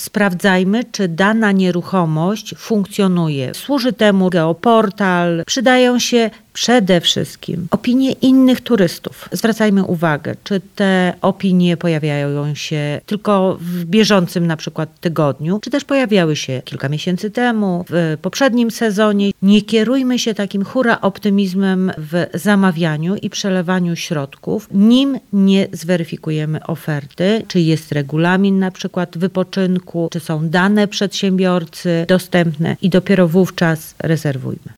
sprawdzajmy, czy dana nieruchomość funkcjonuje. Służy temu geoportal, przydają się przede wszystkim opinie innych turystów. Zwracajmy uwagę, czy te opinie pojawiają się tylko w bieżącym na przykład tygodniu, czy też pojawiały się kilka miesięcy temu, w poprzednim sezonie. Nie kierujmy się takim hura optymizmem w zamawianiu i przelewaniu środków, nim nie zweryfikujemy oferty, czy jest regulamin na przykład wypoczynku, czy są dane przedsiębiorcy dostępne i dopiero wówczas rezerwujmy.